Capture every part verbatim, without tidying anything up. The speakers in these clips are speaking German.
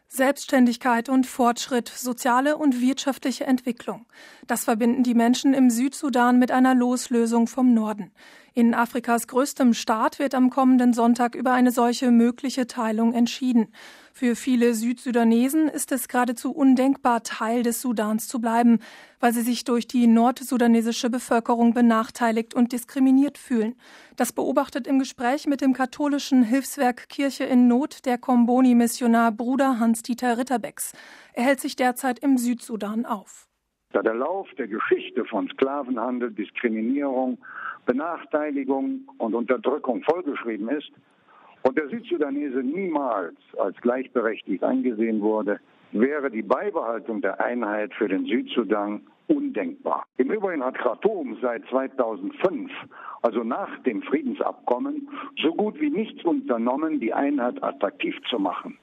Selbstständigkeit und Fortschritt, soziale und wirtschaftliche Entwicklung. Das verbinden die Menschen im Südsudan mit einer Loslösung vom Norden. In Afrikas größtem Staat wird am kommenden Sonntag über eine solche mögliche Teilung entschieden. Für viele Südsudanesen ist es geradezu undenkbar, Teil des Sudans zu bleiben, weil sie sich durch die nordsudanesische Bevölkerung benachteiligt und diskriminiert fühlen. Das beobachtet im Gespräch mit dem katholischen Hilfswerk Kirche in Not der Komboni-Missionar Bruder Hans-Dieter Ritterbecks. Er hält sich derzeit im Südsudan auf. Da der Lauf der Geschichte von Sklavenhandel, Diskriminierung, Benachteiligung und Unterdrückung vollgeschrieben ist und der Südsudanese niemals als gleichberechtigt angesehen wurde, wäre die Beibehaltung der Einheit für den Südsudan undenkbar. Im Übrigen hat Khartoum seit zweitausendfünf, also nach dem Friedensabkommen, so gut wie nichts unternommen, die Einheit attraktiv zu machen.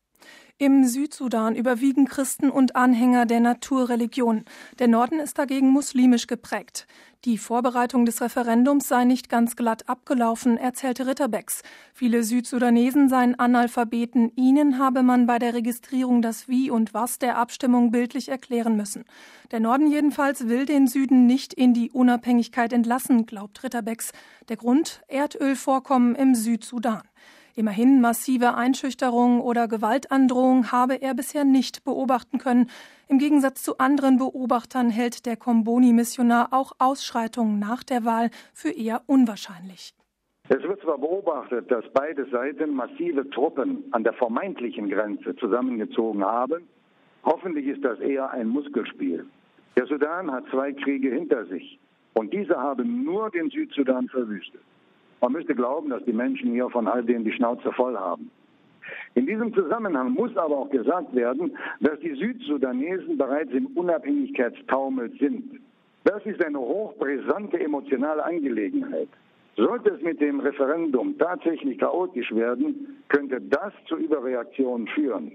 Im Südsudan überwiegen Christen und Anhänger der Naturreligion. Der Norden ist dagegen muslimisch geprägt. Die Vorbereitung des Referendums sei nicht ganz glatt abgelaufen, erzählte Ritterbecks. Viele Südsudanesen seien Analphabeten. Ihnen habe man bei der Registrierung das Wie und Was der Abstimmung bildlich erklären müssen. Der Norden jedenfalls will den Süden nicht in die Unabhängigkeit entlassen, glaubt Ritterbecks. Der Grund: Erdölvorkommen im Südsudan. Immerhin massive Einschüchterung oder Gewaltandrohung habe er bisher nicht beobachten können. Im Gegensatz zu anderen Beobachtern hält der Komboni-Missionar auch Ausschreitungen nach der Wahl für eher unwahrscheinlich. Es wird zwar beobachtet, dass beide Seiten massive Truppen an der vermeintlichen Grenze zusammengezogen haben. Hoffentlich ist das eher ein Muskelspiel. Der Sudan hat zwei Kriege hinter sich und diese haben nur den Südsudan verwüstet. Man müsste glauben, dass die Menschen hier von all dem die Schnauze voll haben. In diesem Zusammenhang muss aber auch gesagt werden, dass die Südsudanesen bereits im Unabhängigkeitstaumel sind. Das ist eine hochbrisante emotionale Angelegenheit. Sollte es mit dem Referendum tatsächlich chaotisch werden, könnte das zu Überreaktionen führen.